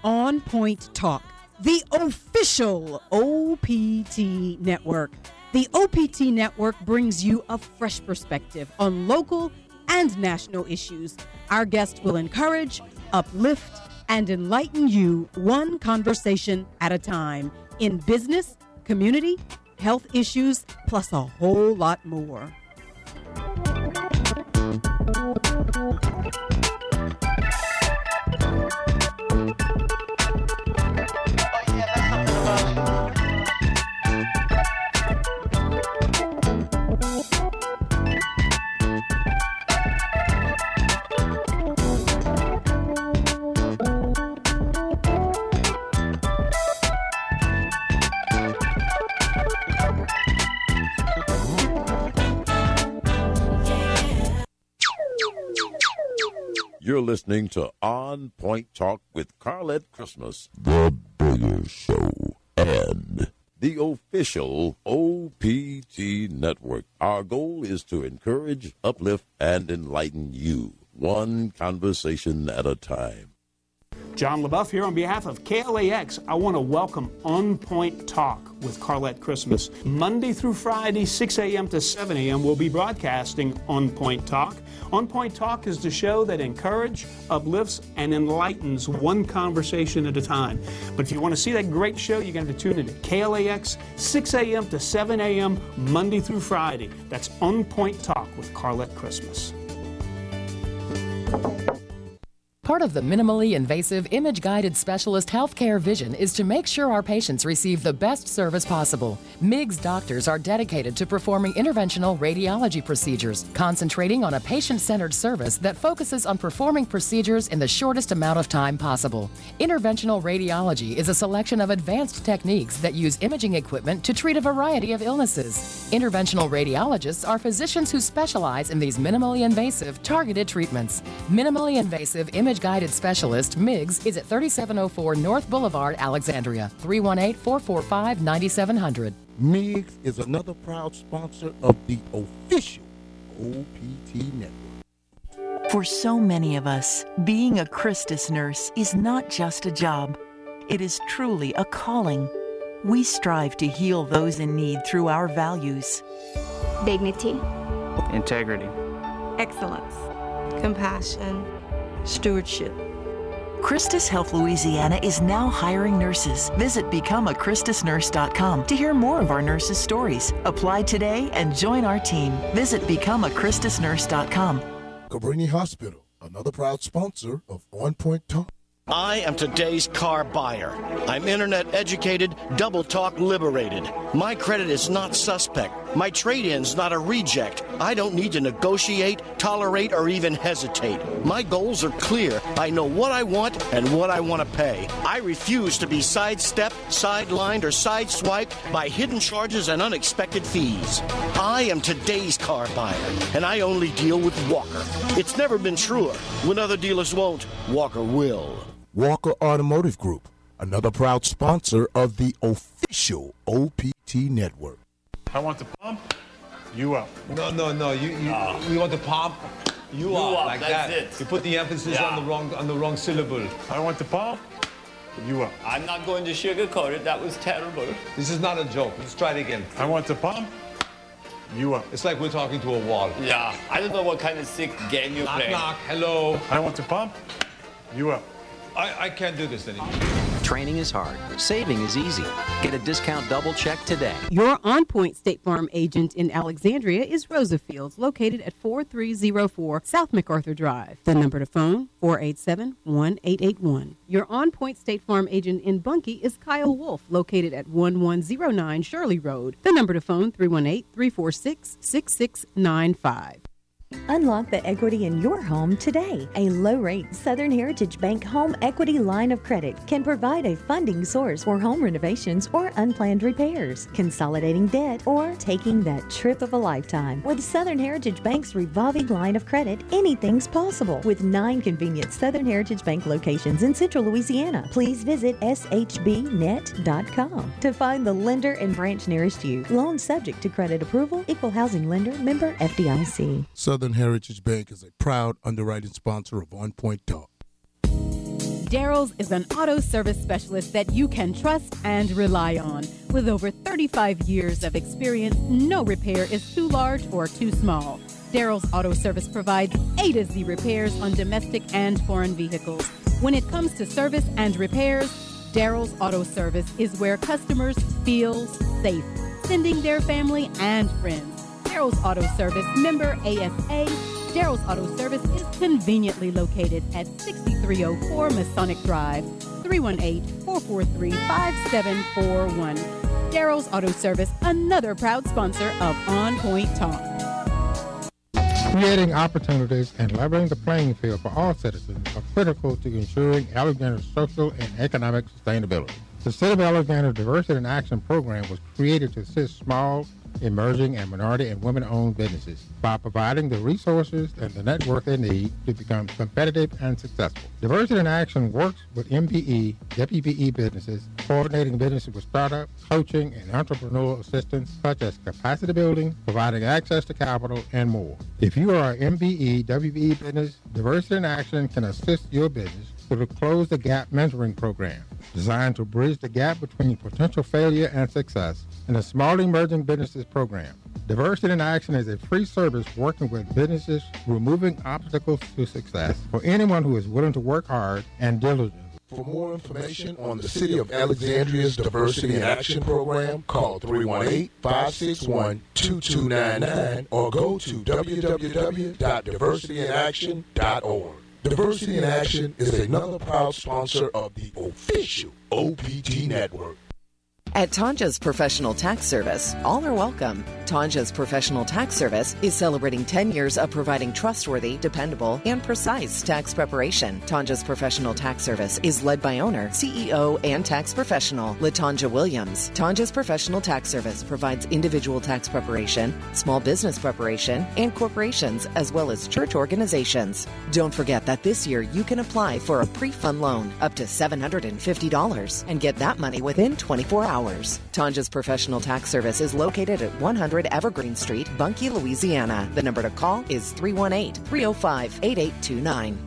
On Point Talk, the official OPT network. The OPT network brings you a fresh perspective on local and national issues. Our guests will encourage, uplift, and enlighten you one conversation at a time in business, community, health issues, plus a whole lot more. You're listening to On Point Talk with Carlette Christmas, the Bigger Show, and the official OPT network. Our goal is to encourage, uplift, and enlighten you, one conversation at a time. John LaBeouf here on behalf of KLAX. I want to welcome On Point Talk with Carlette Christmas. Monday through Friday, 6 a.m. to 7 a.m. we'll be broadcasting On Point Talk. On Point Talk is the show that encourages, uplifts, and enlightens one conversation at a time. But if you want to see that great show, you're going to tune in to KLAX, 6 a.m. to 7 a.m. Monday through Friday. That's On Point Talk with Carlette Christmas. Part of the minimally invasive image-guided specialist healthcare vision is to make sure our patients receive the best service possible. MIGS doctors are dedicated to performing interventional radiology procedures, concentrating on a patient-centered service that focuses on performing procedures in the shortest amount of time possible. Interventional radiology is a selection of advanced techniques that use imaging equipment to treat a variety of illnesses. Interventional radiologists are physicians who specialize in these minimally invasive, targeted treatments. Minimally invasive image-guided specialist, MIGS, is at 3704 North Boulevard, Alexandria, 318-445-9700. MIGS is another proud sponsor of the official OPT network. For so many of us, being a Christus nurse is not just a job. It is truly a calling. We strive to heal those in need through our values. Dignity. Integrity. Excellence. Compassion. Stewardship. Christus Health Louisiana is now hiring nurses. Visit becomeachristusnurse.com to hear more of our nurses' stories. Apply today and join our team. Visit becomeachristusnurse.com. Cabrini Hospital, another proud sponsor of On Point Talk. I am today's car buyer. I'm internet educated, double talk liberated. My credit is not suspect. My trade-in's not a reject. I don't need to negotiate, tolerate, or even hesitate. My goals are clear. I know what I want and what I want to pay. I refuse to be sidestepped, sidelined, or sideswiped by hidden charges and unexpected fees. I am today's car buyer, and I only deal with Walker. It's never been truer. When other dealers won't, Walker will. Walker Automotive Group, another proud sponsor of the official OPT network. I want the pump, you up. No. We want the pump, you up, like that. It. You put the emphasis on the wrong syllable. I want the pump, you up. I'm not going to sugarcoat it. That was terrible. This is not a joke. Let's try it again. I want the pump, you up. It's like we're talking to a wall. Yeah, I don't know what kind of sick game you're playing. Knock, hello. I want the pump, you up. I can't do this anymore. Training is hard. Saving is easy. Get a discount double check today. Your On Point State Farm agent in Alexandria is Rosa Fields, located at 4304 South MacArthur Drive. The number to phone, 487-1881. Your On Point State Farm agent in Bunkie is Kyle Wolf, located at 1109 Shirley Road. The number to phone, 318-346-6695. Unlock the equity in your home today. A low-rate Southern Heritage Bank home equity line of credit can provide a funding source for home renovations or unplanned repairs, consolidating debt, or taking that trip of a lifetime. With Southern Heritage Bank's revolving line of credit, anything's possible. With 9 convenient Southern Heritage Bank locations in Central Louisiana, please visit shbnet.com to find the lender and branch nearest you. Loan subject to credit approval. Equal housing lender. Member FDIC. Southern Heritage Bank is a proud underwriting sponsor of On Point Talk. Daryl's is an auto service specialist that you can trust and rely on. With over 35 years of experience, no repair is too large or too small. Daryl's Auto Service provides A to Z repairs on domestic and foreign vehicles. When it comes to service and repairs, Daryl's Auto Service is where customers feel safe, sending their family and friends. Daryl's Auto Service, member ASA. Daryl's Auto Service is conveniently located at 6304 Masonic Drive, 318-443-5741. Daryl's Auto Service, another proud sponsor of On Point Talk. Creating opportunities and leveling the playing field for all citizens are critical to ensuring Alexander's social and economic sustainability. The City of Alexander Diversity in Action program was created to assist small, emerging, and minority and women-owned businesses by providing the resources and the network they need to become competitive and successful. Diversity in Action works with MPE, WPE businesses, coordinating businesses with startup, coaching, and entrepreneurial assistance such as capacity building, providing access to capital, and more. If you are an MPE, WPE business, Diversity in Action can assist your business through the Close the Gap mentoring program, designed to bridge the gap between potential failure and success, and the Small Emerging Businesses program. Diversity in Action is a free service working with businesses, removing obstacles to success for anyone who is willing to work hard and diligently. For more information on the City of Alexandria's Diversity in Action program, call 318-561-2299 or go to www.diversityinaction.org. Diversity in Action is another proud sponsor of the official OPT Network. At Tanja's Professional Tax Service, all are welcome. Tanja's Professional Tax Service is celebrating 10 years of providing trustworthy, dependable, and precise tax preparation. Tanja's Professional Tax Service is led by owner, CEO, and tax professional, LaTanja Williams. Tanja's Professional Tax Service provides individual tax preparation, small business preparation, and corporations, as well as church organizations. Don't forget that this year you can apply for a pre-fund loan up to $750 and get that money within 24 hours. Tanja's Professional Tax Service is located at 100 Evergreen Street, Bunkie, Louisiana. The number to call is 318-305-8829.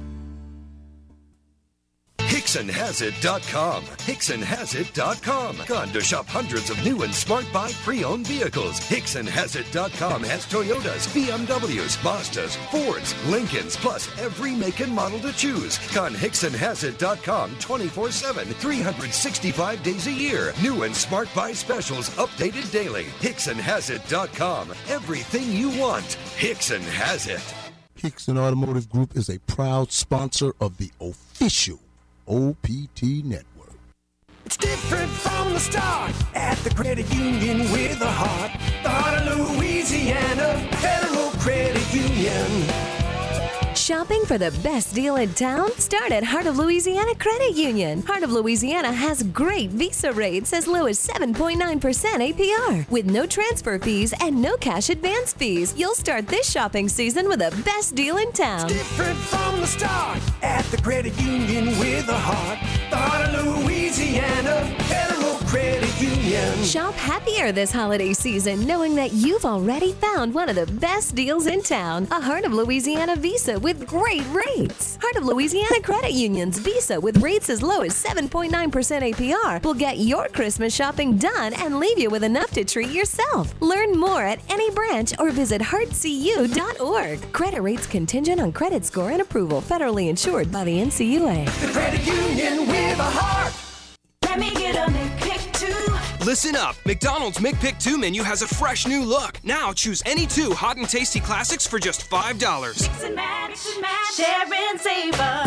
HicksonHasIt.com. HicksonHasIt.com. Gone to shop hundreds of new and smart buy pre-owned vehicles. HicksonHasIt.com has Toyotas, BMWs, Mazdas, Fords, Lincolns, plus every make and model to choose. Gone HicksonHasIt.com 24/7, 365 days a year. New and smart buy specials updated daily. HicksonHasIt.com. Everything you want. Hickson has it. Hickson Automotive Group is a proud sponsor of the official OPT Network. It's different from the start at the credit union with a heart. The heart of Louisiana, Federal Credit Union. Shopping for the best deal in town? Start at Heart of Louisiana Credit Union. Heart of Louisiana has great Visa rates as low as 7.9% APR. With no transfer fees and no cash advance fees, you'll start this shopping season with the best deal in town. It's different from the start at the credit union with a heart. The Heart of Louisiana, Federal Credit Union. Shop happier this holiday season knowing that you've already found one of the best deals in town. A Heart of Louisiana Visa with great rates. Heart of Louisiana Credit Union's Visa with rates as low as 7.9% APR will get your Christmas shopping done and leave you with enough to treat yourself. Learn more at any branch or visit heartcu.org. Credit rates contingent on credit score and approval. Federally insured by the NCUA. The credit union with a heart. Let me get a McPick 2. Listen up. McDonald's McPick 2 menu has a fresh new look. Now choose any 2 hot and tasty classics for just $5. Mix and match, share and savor.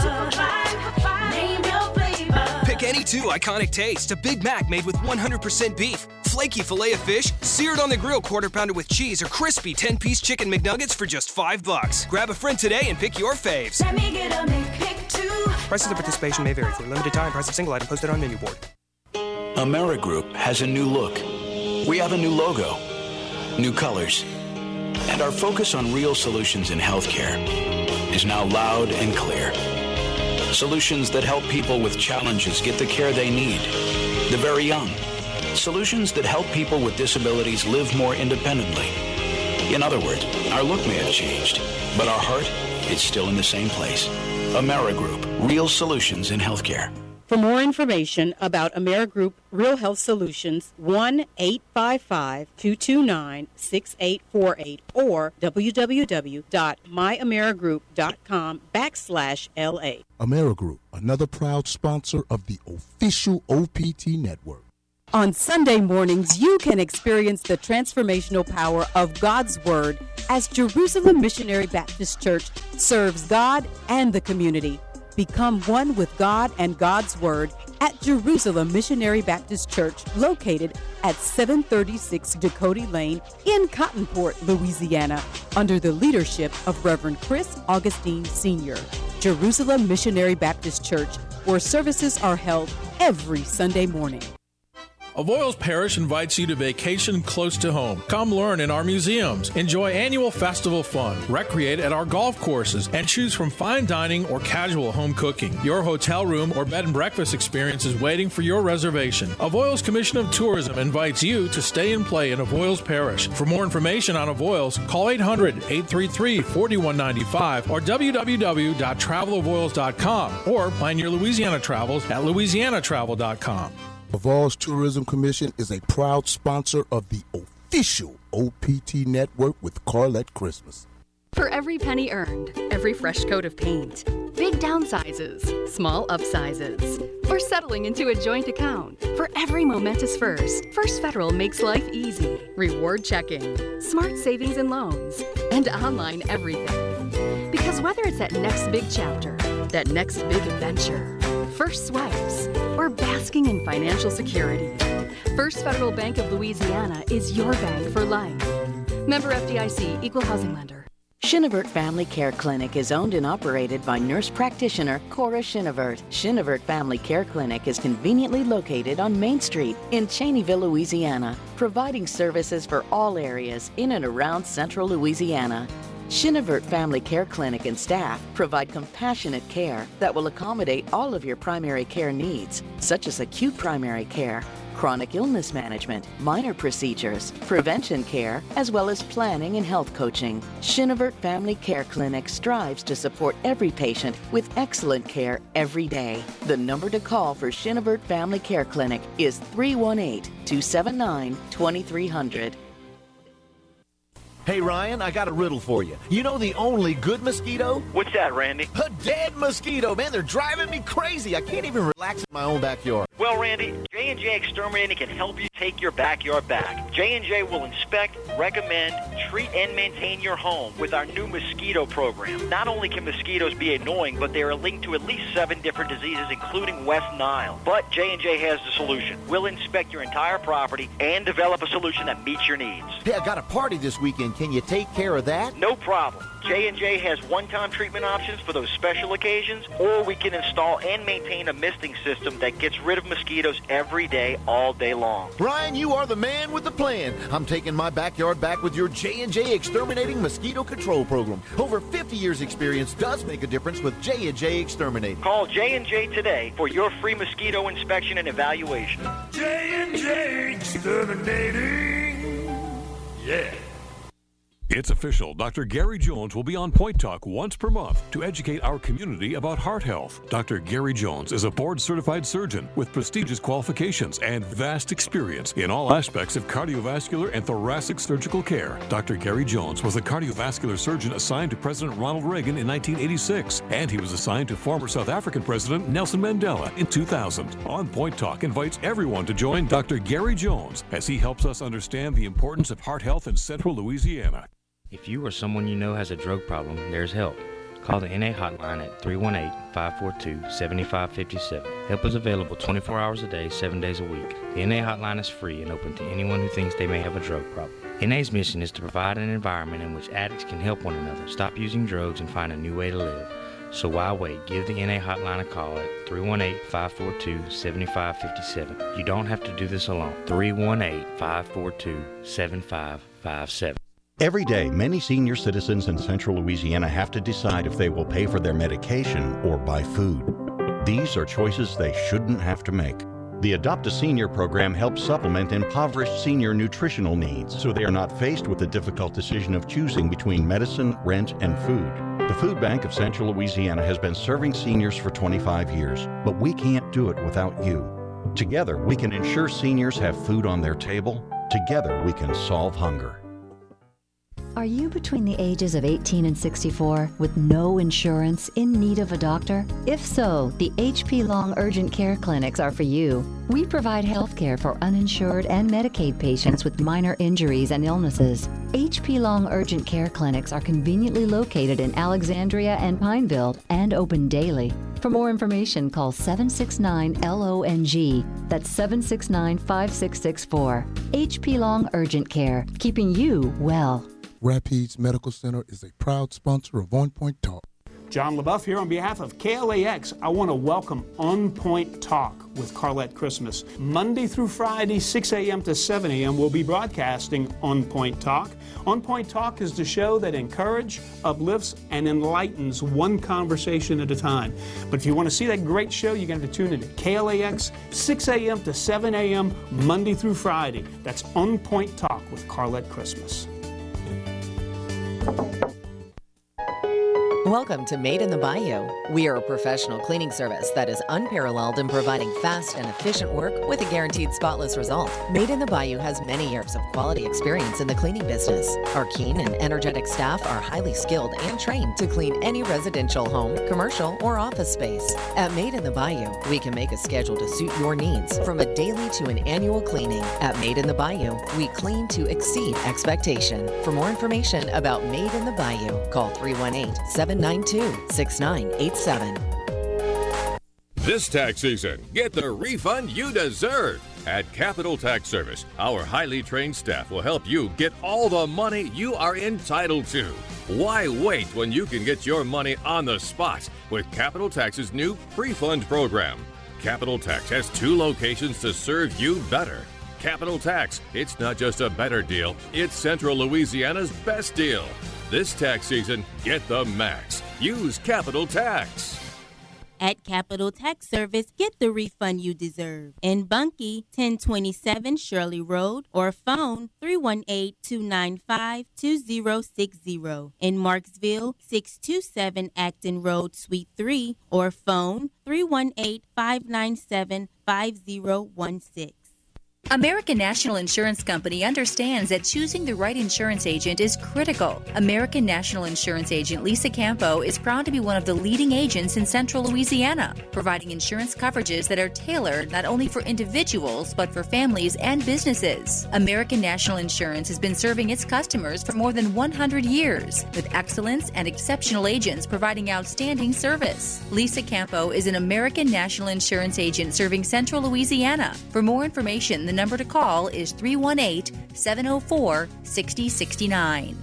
Name your flavor. Pick any 2 iconic tastes. A Big Mac made with 100% beef, flaky filet of fish, seared on the grill quarter pounder with cheese, or crispy 10-piece chicken McNuggets for just $5. Grab a friend today and pick your faves. Let me get a McPick 2. Prices of participation may vary. For a limited time, price of single item posted on menu board. AmeriGroup has a new look. We have a new logo, new colors, and our focus on real solutions in healthcare is now loud and clear. Solutions that help people with challenges get the care they need, the very young. Solutions that help people with disabilities live more independently. In other words, our look may have changed, but our heart is still in the same place. AmeriGroup, real solutions in healthcare. For more information about AmeriGroup Real Health Solutions, 1-855-229-6848 or www.myamerigroup.com/LA. AmeriGroup, another proud sponsor of the official OPT network. On Sunday mornings, you can experience the transformational power of God's Word as Jerusalem Missionary Baptist Church serves God and the community. Become one with God and God's Word at Jerusalem Missionary Baptist Church, located at 736 Dakota Lane in Cottonport, Louisiana, under the leadership of Reverend Chris Augustine Sr. Jerusalem Missionary Baptist Church, where services are held every Sunday morning. Avoyles Parish invites you to vacation close to home. Come learn in our museums, enjoy annual festival fun, recreate at our golf courses, and choose from fine dining or casual home cooking. Your hotel room or bed and breakfast experience is waiting for your reservation. Avoyles Commission of Tourism invites you to stay and play in Avoyles Parish. For more information on Avoyles, call 800-833-4195 or www.travelavoyles.com or plan your Louisiana travels at louisianatravel.com. Avoyles Tourism Commission is a proud sponsor of the official OPT network with Carlette Christmas. For every penny earned, every fresh coat of paint, big downsizes, small upsizes, or settling into a joint account, for every momentous first, First Federal makes life easy. Reward checking, smart savings and loans, and online everything. Because whether it's that next big chapter, that next big adventure, first swipes, or basking in financial security, First Federal Bank of Louisiana is your bank for life. Member FDIC, Equal Housing Lender. Shinivert Family Care Clinic is owned and operated by nurse practitioner Cora Shinivert. Shinivert Family Care Clinic is conveniently located on Main Street in Cheneyville, Louisiana, providing services for all areas in and around central Louisiana. Shinivert Family Care Clinic and staff provide compassionate care that will accommodate all of your primary care needs, such as acute primary care, chronic illness management, minor procedures, prevention care, as well as planning and health coaching. Shinivert Family Care Clinic strives to support every patient with excellent care every day. The number to call for Shinivert Family Care Clinic is 318-279-2300. Hey, Ryan, I got a riddle for you. You know the only good mosquito? What's that, Randy? A dead mosquito. Man, they're driving me crazy. I can't even relax in my own backyard. Well, Randy, J&J Exterminating can help you take your backyard back. J&J will inspect, recommend, treat, and maintain your home with our new mosquito program. Not only can mosquitoes be annoying, but they are linked to at least 7 different diseases, including West Nile. But J&J has the solution. We'll inspect your entire property and develop a solution that meets your needs. Hey, I got a party this weekend. Can you take care of that? No problem. J&J has one-time treatment options for those special occasions, or we can install and maintain a misting system that gets rid of mosquitoes every day, all day long. Ryan, you are the man with the plan. I'm taking my backyard back with your J&J Exterminating Mosquito Control Program. Over 50 years experience does make a difference with J&J Exterminating. Call J&J today for your free mosquito inspection and evaluation. J&J Exterminating. Yeah. It's official. Dr. Gary Jones will be on Point Talk once per month to educate our community about heart health. Dr. Gary Jones is a board-certified surgeon with prestigious qualifications and vast experience in all aspects of cardiovascular and thoracic surgical care. Dr. Gary Jones was a cardiovascular surgeon assigned to President Ronald Reagan in 1986, and he was assigned to former South African President Nelson Mandela in 2000. On Point Talk invites everyone to join Dr. Gary Jones as he helps us understand the importance of heart health in central Louisiana. If you or someone you know has a drug problem, there's help. Call the NA hotline at 318-542-7557. Help is available 24 hours a day, 7 days a week. The NA hotline is free and open to anyone who thinks they may have a drug problem. NA's mission is to provide an environment in which addicts can help one another, stop using drugs, and find a new way to live. So why wait? Give the NA hotline a call at 318-542-7557. You don't have to do this alone. 318-542-7557. Every day, many senior citizens in central Louisiana have to decide if they will pay for their medication or buy food. These are choices they shouldn't have to make. The Adopt a Senior program helps supplement impoverished senior nutritional needs so they are not faced with the difficult decision of choosing between medicine, rent, and food. The Food Bank of Central Louisiana has been serving seniors for 25 years, but we can't do it without you. Together, we can ensure seniors have food on their table. Together, we can solve hunger. Are you between the ages of 18 and 64 with no insurance, in need of a doctor? If so, the HP Long Urgent Care Clinics are for you. We provide health care for uninsured and Medicaid patients with minor injuries and illnesses. HP Long Urgent Care Clinics are conveniently located in Alexandria and Pineville and open daily. For more information, call 769-LONG. That's 769-5664. HP Long Urgent Care, keeping you well. Rapides Medical Center is a proud sponsor of On Point Talk. John LaBeouf here on behalf of KLAX. I want to welcome On Point Talk with Carlette Christmas. Monday through Friday, 6 a.m. to 7 a.m. we'll be broadcasting On Point Talk. On Point Talk is the show that encourages, uplifts, and enlightens one conversation at a time. But if you want to see that great show, you're going to tune in to KLAX, 6 a.m. to 7 a.m. Monday through Friday. That's On Point Talk with Carlette Christmas. Welcome to Made in the Bayou. We are a professional cleaning service that is unparalleled in providing fast and efficient work with a guaranteed spotless result. Made in the Bayou has many years of quality experience in the cleaning business. Our keen and energetic staff are highly skilled and trained to clean any residential home, commercial, or office space. At Made in the Bayou, we can make a schedule to suit your needs, from a daily to an annual cleaning. At Made in the Bayou, we clean to exceed expectation. For more information about Made in the Bayou, call 318-792-6987. This tax season, get the refund you deserve. At Capital Tax Service, our highly trained staff will help you get all the money you are entitled to. Why wait when you can get your money on the spot with Capital Tax's new pre-fund program? Capital Tax has 2 locations to serve you better. Capital Tax, it's not just a better deal, it's Central Louisiana's best deal. This tax season, get the max. Use Capital Tax. At Capital Tax Service, get the refund you deserve. In Bunkie, 1027 Shirley Road, or phone 318-295-2060. In Marksville, 627 Acton Road, Suite 3, or phone 318-597-5016. American National Insurance Company understands that choosing the right insurance agent is critical. American National Insurance agent Lisa Campo is proud to be one of the leading agents in Central Louisiana, providing insurance coverages that are tailored not only for individuals but for families and businesses. American National Insurance has been serving its customers for more than 100 years, with excellence and exceptional agents providing outstanding service. Lisa Campo is an American National Insurance agent serving Central Louisiana. For more information, the number to call is 318-704-6069.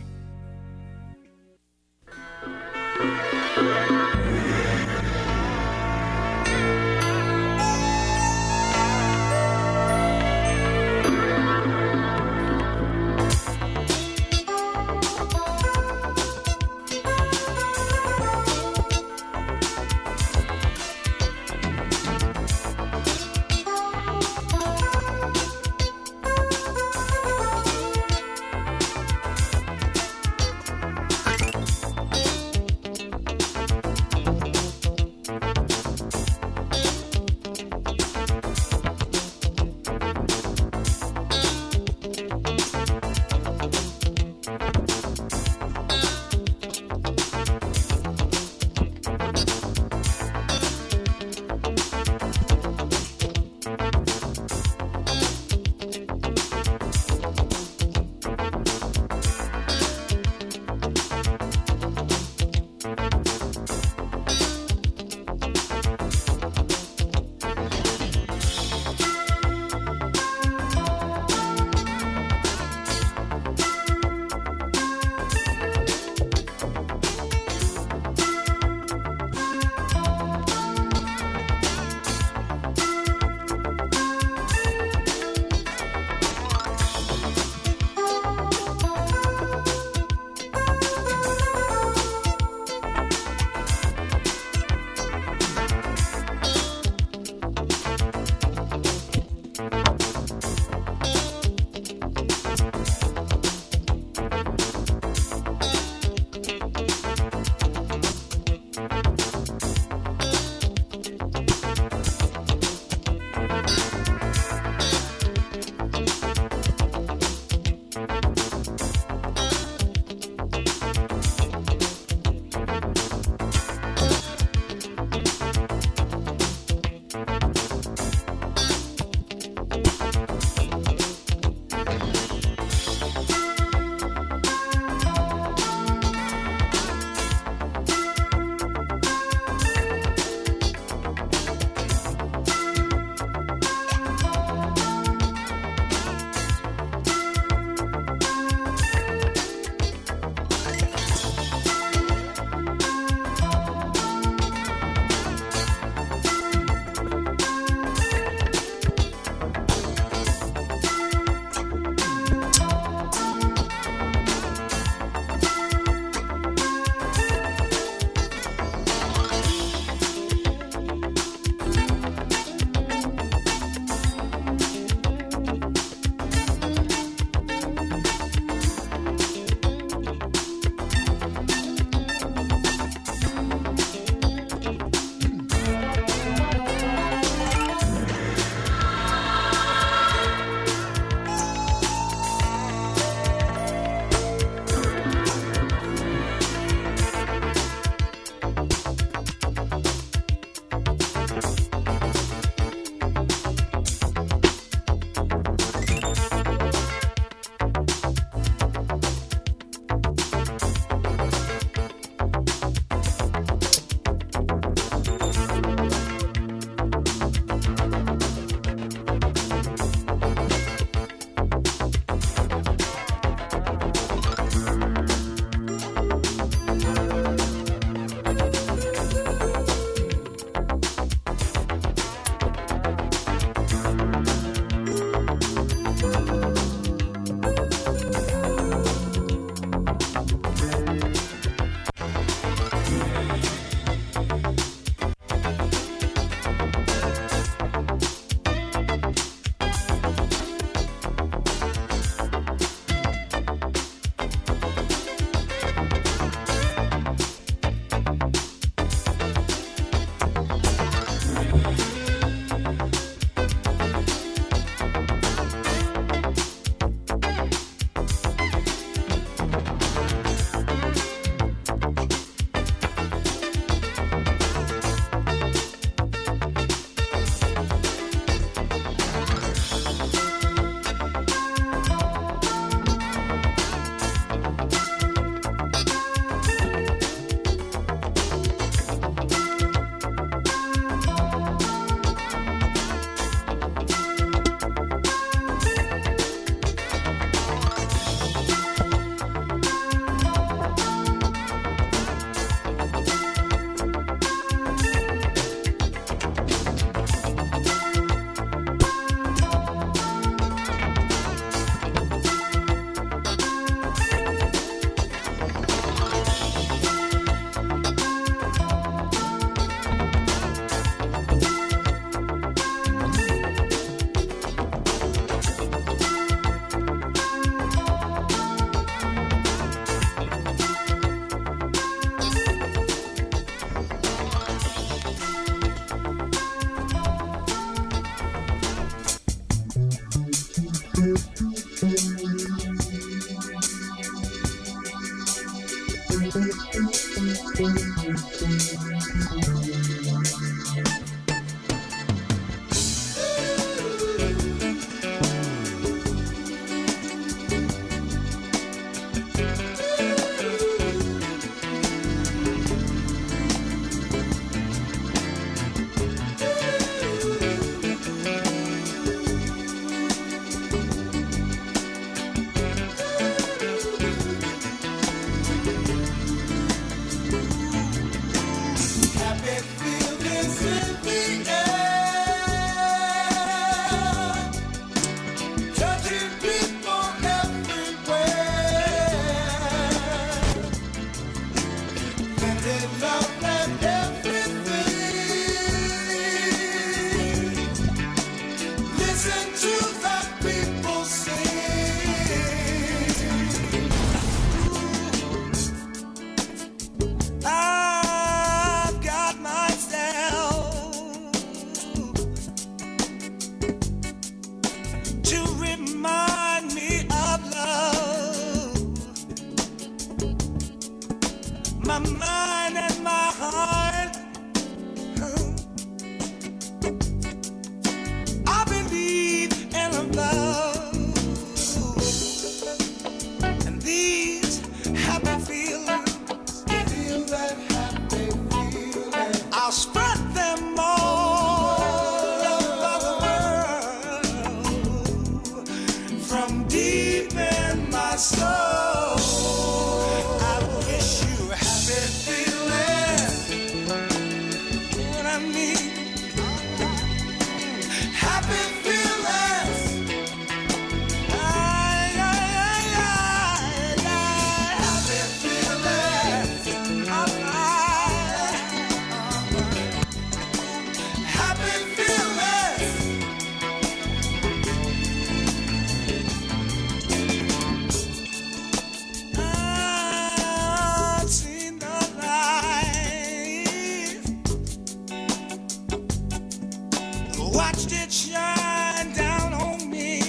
shine down on me.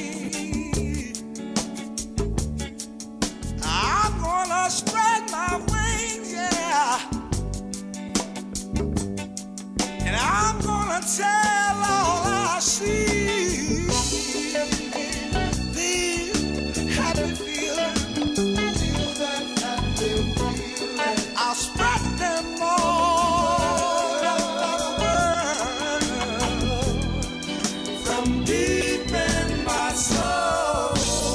I'm gonna spread my wings, yeah, and I'm gonna tell all I see. These happy feelings, I'll spread them all over the world from deep in my soul.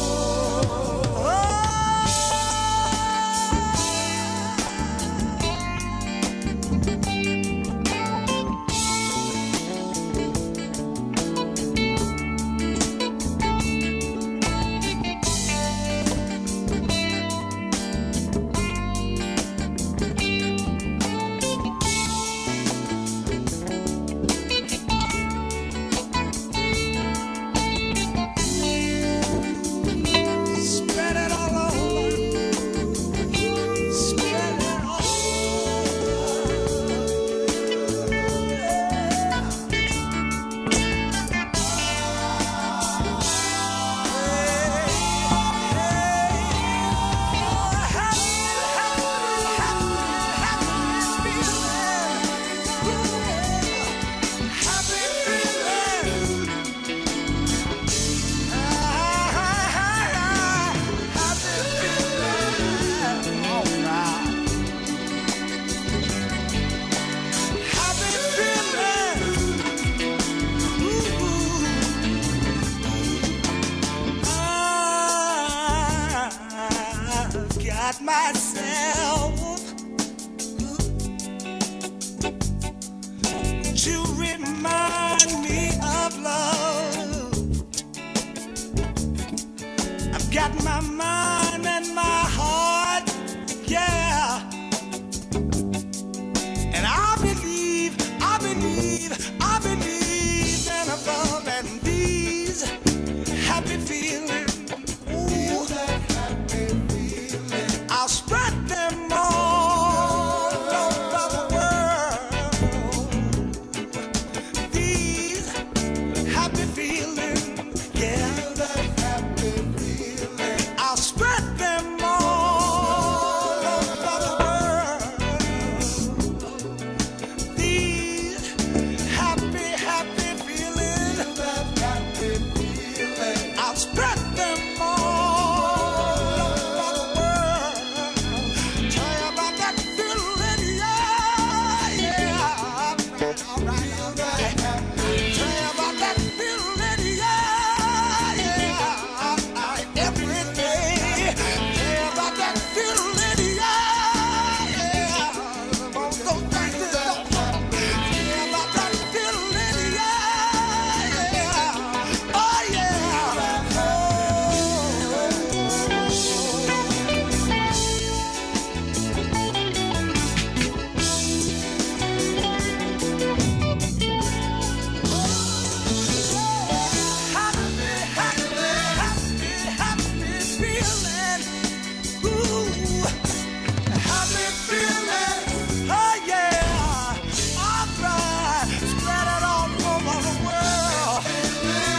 Spread it all over. Spread it all got myself to remind me of love. I've got my mind